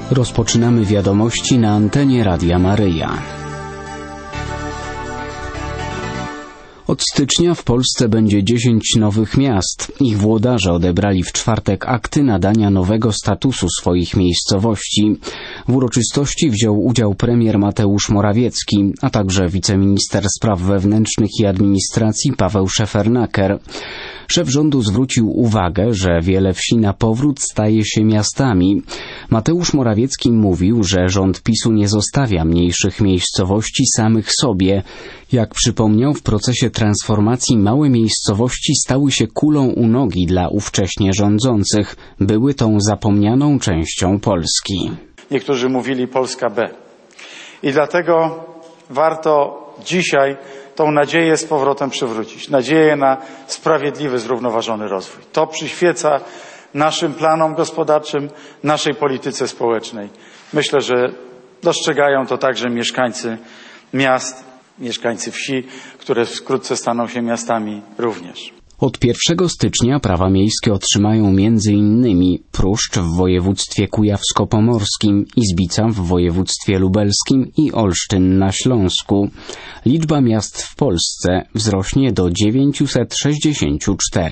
Rozpoczynamy wiadomości na antenie Radia Maryja. Od stycznia w Polsce będzie 10 nowych miast. Ich włodarze odebrali w czwartek akty nadania nowego statusu swoich miejscowości. W uroczystości wziął udział premier Mateusz Morawiecki, a także wiceminister spraw wewnętrznych i administracji Paweł Szefernaker. Szef rządu zwrócił uwagę, że wiele wsi na powrót staje się miastami. Mateusz Morawiecki mówił, że rząd PiS-u nie zostawia mniejszych miejscowości samych sobie. Jak przypomniał, w procesie transformacji małe miejscowości stały się kulą u nogi dla ówcześnie rządzących. Były tą zapomnianą częścią Polski. Niektórzy mówili Polska B. I dlatego warto dzisiaj tą nadzieję z powrotem przywrócić. Nadzieję na sprawiedliwy, zrównoważony rozwój. To przyświeca naszym planom gospodarczym, naszej polityce społecznej. Myślę, że dostrzegają to także mieszkańcy miast, mieszkańcy wsi, które wkrótce staną się miastami również. Od 1 stycznia prawa miejskie otrzymają m.in. Pruszcz w województwie kujawsko-pomorskim, Izbica w województwie lubelskim i Olsztyn na Śląsku. Liczba miast w Polsce wzrośnie do 964.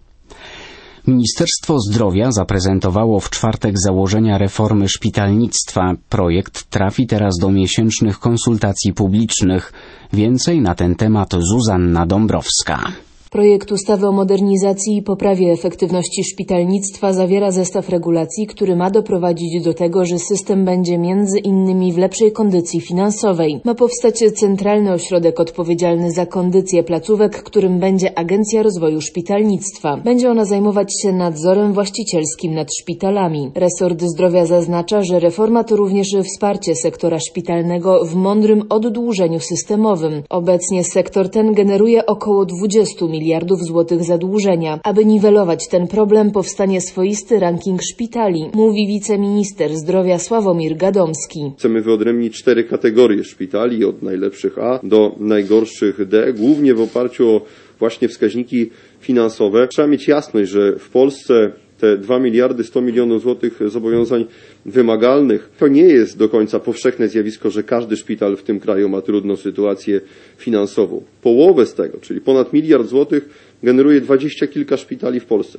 Ministerstwo Zdrowia zaprezentowało w czwartek założenia reformy szpitalnictwa. Projekt trafi teraz do miesięcznych konsultacji publicznych. Więcej na ten temat Zuzanna Dąbrowska. Projekt ustawy o modernizacji i poprawie efektywności szpitalnictwa zawiera zestaw regulacji, który ma doprowadzić do tego, że system będzie między innymi w lepszej kondycji finansowej. Ma powstać centralny ośrodek odpowiedzialny za kondycję placówek, którym będzie Agencja Rozwoju Szpitalnictwa. Będzie ona zajmować się nadzorem właścicielskim nad szpitalami. Resort Zdrowia zaznacza, że reforma to również wsparcie sektora szpitalnego w mądrym oddłużeniu systemowym. Obecnie sektor ten generuje około 20 miliardów złotych zadłużenia. Aby niwelować ten problem, powstanie swoisty ranking szpitali, mówi wiceminister zdrowia Sławomir Gadomski. Chcemy wyodrębnić 4 kategorie szpitali, od najlepszych A do najgorszych D, głównie w oparciu o właśnie wskaźniki finansowe. Trzeba mieć jasność, że w Polsce te 2 miliardy 100 milionów złotych zobowiązań wymagalnych to nie jest do końca powszechne zjawisko, że każdy szpital w tym kraju ma trudną sytuację finansową. Połowę z tego, czyli ponad 1 miliard złotych, generuje 20 kilka szpitali w Polsce.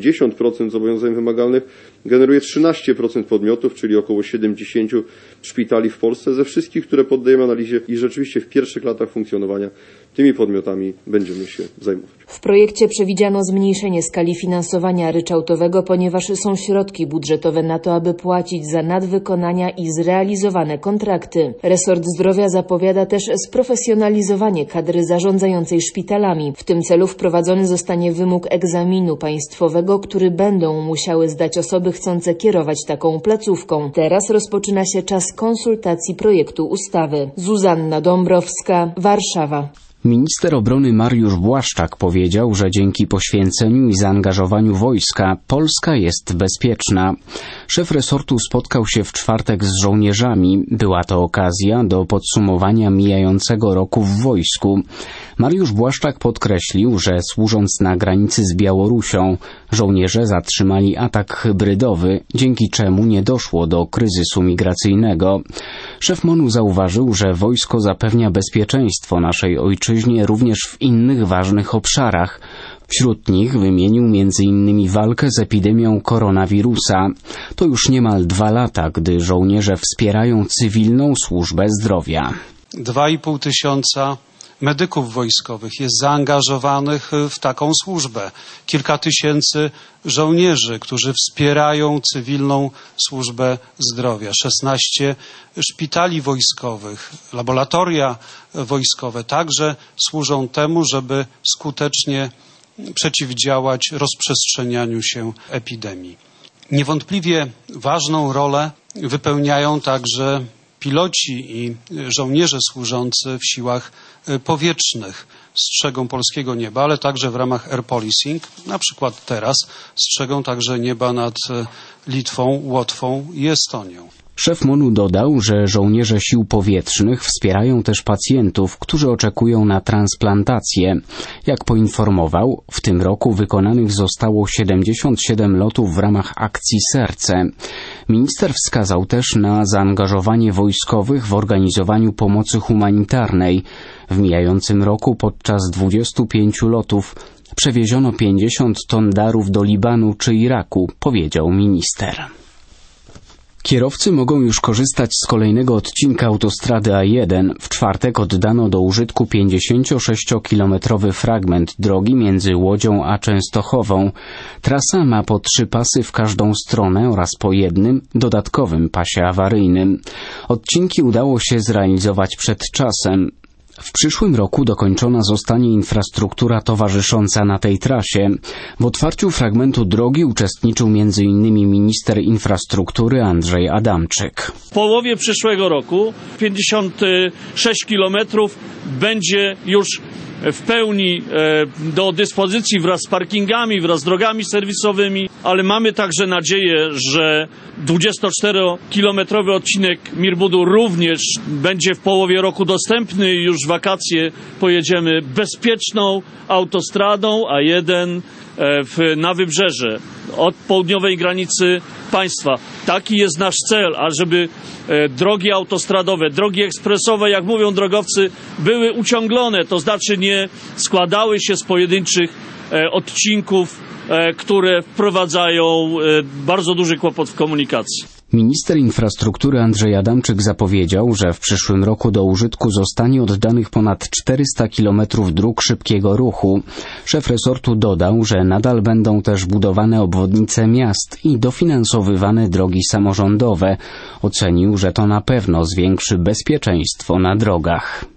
80% zobowiązań wymagalnych generuje 13% podmiotów, czyli około 70 szpitali w Polsce ze wszystkich, które poddajemy analizie i rzeczywiście w pierwszych latach funkcjonowania tymi podmiotami będziemy się zajmować. W projekcie przewidziano zmniejszenie skali finansowania ryczałtowego, ponieważ są środki budżetowe na to, aby płacić za nadwykonania i zrealizowane kontrakty. Resort Zdrowia zapowiada też sprofesjonalizowanie kadry zarządzającej szpitalami. W tym celu wprowadzony zostanie wymóg egzaminu państwowego, który będą musiały zdać osoby chcące kierować taką placówką. Teraz rozpoczyna się czas konsultacji projektu ustawy. Zuzanna Dąbrowska, Warszawa. Minister obrony Mariusz Błaszczak powiedział, że dzięki poświęceniu i zaangażowaniu wojska Polska jest bezpieczna. Szef resortu spotkał się w czwartek z żołnierzami. Była to okazja do podsumowania mijającego roku w wojsku. Mariusz Błaszczak podkreślił, że służąc na granicy z Białorusią, żołnierze zatrzymali atak hybrydowy, dzięki czemu nie doszło do kryzysu migracyjnego. Szef MON-u zauważył, że wojsko zapewnia bezpieczeństwo naszej ojczyźnie również w innych ważnych obszarach. Wśród nich wymienił m.in. walkę z epidemią koronawirusa. To już niemal 2 lata, gdy żołnierze wspierają cywilną służbę zdrowia. 2,5 tysiąca medyków wojskowych jest zaangażowanych w taką służbę. Kilka tysięcy żołnierzy, którzy wspierają cywilną służbę zdrowia. 16 szpitali wojskowych, laboratoria wojskowe także służą temu, żeby skutecznie przeciwdziałać rozprzestrzenianiu się epidemii. Niewątpliwie ważną rolę wypełniają także piloci i żołnierze służący w siłach powietrznych. Strzegą polskiego nieba, ale także w ramach air policing, na przykład teraz strzegą także nieba nad Litwą, Łotwą i Estonią. Szef MON-u dodał, że żołnierze sił powietrznych wspierają też pacjentów, którzy oczekują na transplantację. Jak poinformował, w tym roku wykonanych zostało 77 lotów w ramach akcji Serce. Minister wskazał też na zaangażowanie wojskowych w organizowaniu pomocy humanitarnej. W mijającym roku podczas 25 lotów przewieziono 50 ton darów do Libanu czy Iraku, powiedział minister. Kierowcy mogą już korzystać z kolejnego odcinka autostrady A1. W czwartek oddano do użytku 56-kilometrowy fragment drogi między Łodzią a Częstochową. Trasa ma po 3 pasy w każdą stronę oraz po jednym dodatkowym pasie awaryjnym. Odcinki udało się zrealizować przed czasem. W przyszłym roku dokończona zostanie infrastruktura towarzysząca na tej trasie. W otwarciu fragmentu drogi uczestniczył m.in. minister infrastruktury Andrzej Adamczyk. W połowie przyszłego roku 56 kilometrów będzie już w pełni do dyspozycji wraz z parkingami, wraz z drogami serwisowymi, ale mamy także nadzieję, że 24-kilometrowy odcinek Mir-Budur również będzie w połowie roku dostępny i już w wakacje pojedziemy bezpieczną autostradą A1 na wybrzeże od południowej granicy państwa. Taki jest nasz cel, ażeby drogi autostradowe, drogi ekspresowe, jak mówią drogowcy, były uciąglone, to znaczy nie składały się z pojedynczych odcinków, które wprowadzają bardzo duży kłopot w komunikacji. Minister infrastruktury Andrzej Adamczyk zapowiedział, że w przyszłym roku do użytku zostanie oddanych ponad 400 kilometrów dróg szybkiego ruchu. Szef resortu dodał, że nadal będą też budowane obwodnice miast i dofinansowywane drogi samorządowe. Ocenił, że to na pewno zwiększy bezpieczeństwo na drogach.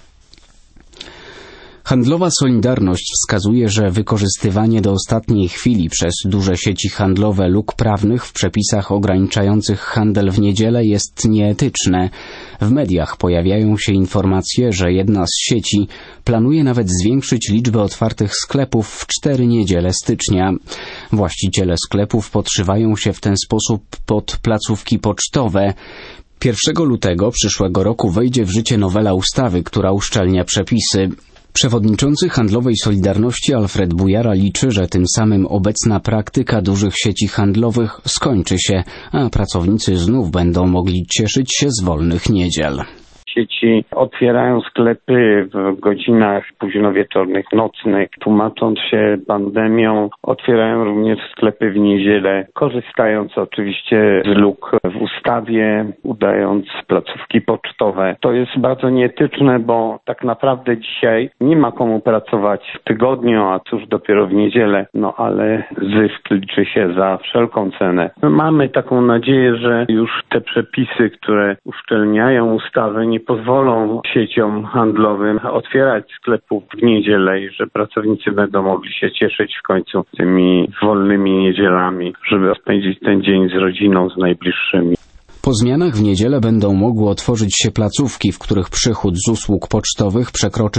Handlowa Solidarność wskazuje, że wykorzystywanie do ostatniej chwili przez duże sieci handlowe luk prawnych w przepisach ograniczających handel w niedzielę jest nieetyczne. W mediach pojawiają się informacje, że jedna z sieci planuje nawet zwiększyć liczbę otwartych sklepów w 4 niedziele stycznia. Właściciele sklepów podszywają się w ten sposób pod placówki pocztowe. 1 lutego przyszłego roku wejdzie w życie nowela ustawy, która uszczelnia przepisy. Przewodniczący Handlowej Solidarności Alfred Bujara liczy, że tym samym obecna praktyka dużych sieci handlowych skończy się, a pracownicy znów będą mogli cieszyć się z wolnych niedziel. Sieci otwierają sklepy w godzinach późnowieczornych, nocnych, tłumacząc się pandemią. Otwierają również sklepy w niedzielę, korzystając oczywiście z luk w ustawie, udając placówki pocztowe. To jest bardzo nieetyczne, bo tak naprawdę dzisiaj nie ma komu pracować w tygodniu, a cóż dopiero w niedzielę. No ale zysk liczy się za wszelką cenę. Mamy taką nadzieję, że już te przepisy, które uszczelniają ustawę, nie pozwolą sieciom handlowym otwierać sklepów w niedzielę i że pracownicy będą mogli się cieszyć w końcu tymi wolnymi niedzielami, żeby spędzić ten dzień z rodziną, z najbliższymi. Po zmianach w niedzielę będą mogły otworzyć się placówki, w których przychód z usług pocztowych przekroczy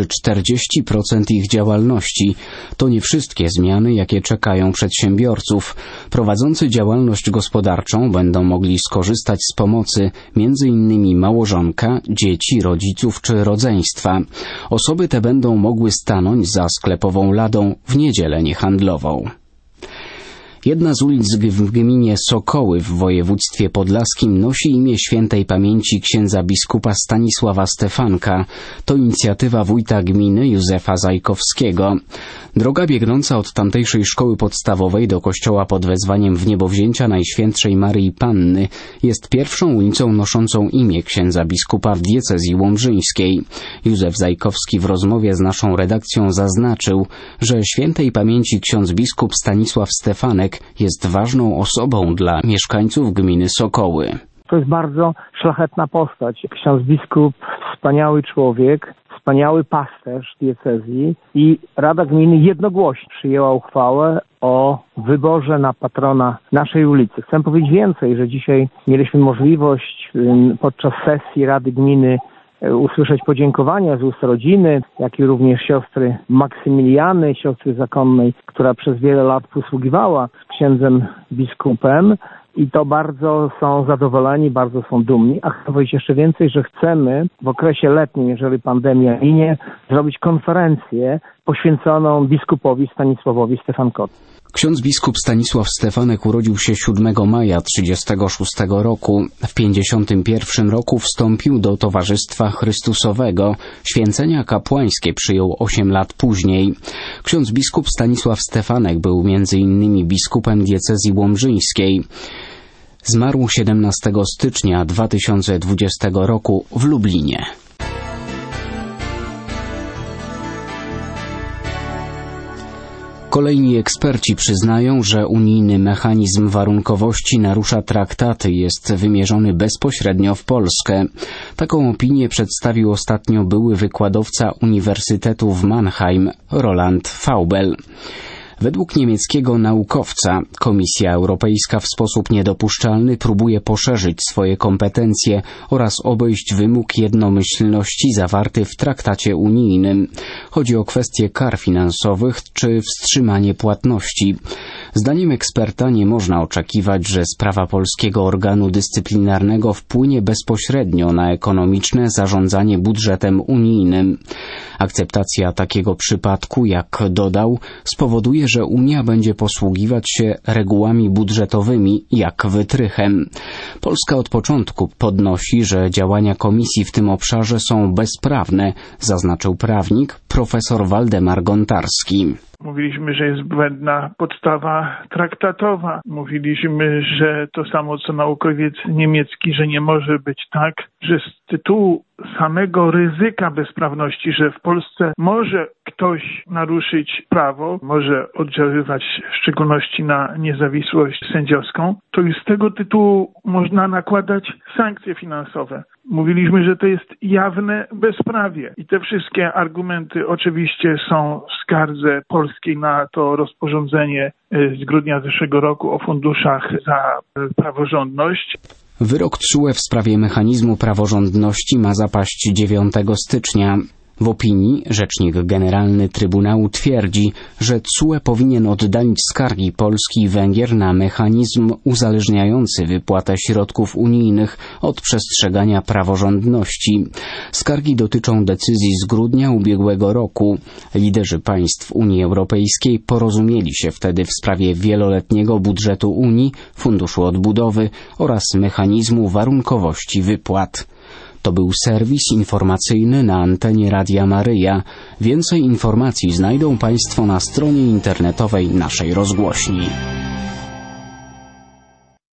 40% ich działalności. To nie wszystkie zmiany, jakie czekają przedsiębiorców. Prowadzący działalność gospodarczą będą mogli skorzystać z pomocy m.in. małżonka, dzieci, rodziców czy rodzeństwa. Osoby te będą mogły stanąć za sklepową ladą w niedzielę niehandlową. Jedna z ulic w gminie Sokoły w województwie podlaskim nosi imię świętej pamięci księdza biskupa Stanisława Stefanka. To inicjatywa wójta gminy Józefa Zajkowskiego. Droga biegnąca od tamtejszej szkoły podstawowej do kościoła pod wezwaniem Wniebowzięcia Najświętszej Maryi Panny jest pierwszą ulicą noszącą imię księdza biskupa w diecezji łomżyńskiej. Józef Zajkowski w rozmowie z naszą redakcją zaznaczył, że świętej pamięci ksiądz biskup Stanisław Stefanek jest ważną osobą dla mieszkańców gminy Sokoły. To jest bardzo szlachetna postać. Ksiądz biskup, wspaniały człowiek, wspaniały pasterz diecezji i Rada Gminy jednogłośnie przyjęła uchwałę o wyborze na patrona naszej ulicy. Chcę powiedzieć więcej, że dzisiaj mieliśmy możliwość podczas sesji Rady Gminy usłyszeć podziękowania z ust rodziny, jak i również siostry Maksymiliany, siostry zakonnej, która przez wiele lat posługiwała z księdzem biskupem i to bardzo są zadowoleni, bardzo są dumni. A chcę powiedzieć jeszcze więcej, że chcemy w okresie letnim, jeżeli pandemia minie, zrobić konferencję poświęconą biskupowi Stanisławowi Stefankowi. Ksiądz biskup Stanisław Stefanek urodził się 7 maja 1936 roku. W 1951 roku wstąpił do Towarzystwa Chrystusowego. Święcenia kapłańskie przyjął 8 lat później. Ksiądz biskup Stanisław Stefanek był m.in. biskupem diecezji łomżyńskiej. Zmarł 17 stycznia 2020 roku w Lublinie. Kolejni eksperci przyznają, że unijny mechanizm warunkowości narusza traktaty i jest wymierzony bezpośrednio w Polskę. Taką opinię przedstawił ostatnio były wykładowca Uniwersytetu w Mannheim, Roland Faubel. Według niemieckiego naukowca Komisja Europejska w sposób niedopuszczalny próbuje poszerzyć swoje kompetencje oraz obejść wymóg jednomyślności zawarty w traktacie unijnym. Chodzi o kwestie kar finansowych czy wstrzymanie płatności. Zdaniem eksperta nie można oczekiwać, że sprawa polskiego organu dyscyplinarnego wpłynie bezpośrednio na ekonomiczne zarządzanie budżetem unijnym. Akceptacja takiego przypadku, jak dodał, spowoduje, że Unia będzie posługiwać się regułami budżetowymi jak wytrychem. Polska od początku podnosi, że działania Komisji w tym obszarze są bezprawne, zaznaczył prawnik profesor Waldemar Gontarski. Mówiliśmy, że jest błędna podstawa traktatowa. Mówiliśmy, że to samo co naukowiec niemiecki, że nie może być tak, że z tytułu samego ryzyka bezprawności, że w Polsce może ktoś naruszyć prawo, może oddziaływać w szczególności na niezawisłość sędziowską, to już z tego tytułu można nakładać sankcje finansowe. Mówiliśmy, że to jest jawne bezprawie i te wszystkie argumenty oczywiście są w skardze polskiej na to rozporządzenie z grudnia zeszłego roku o funduszach za praworządność. Wyrok TSUE w sprawie mechanizmu praworządności ma zapaść 9 stycznia. W opinii rzecznik generalny Trybunału twierdzi, że TSUE powinien oddalić skargi Polski i Węgier na mechanizm uzależniający wypłatę środków unijnych od przestrzegania praworządności. Skargi dotyczą decyzji z grudnia ubiegłego roku. Liderzy państw Unii Europejskiej porozumieli się wtedy w sprawie wieloletniego budżetu Unii, Funduszu Odbudowy oraz mechanizmu warunkowości wypłat. To był serwis informacyjny na antenie Radia Maryja. Więcej informacji znajdą Państwo na stronie internetowej naszej rozgłośni.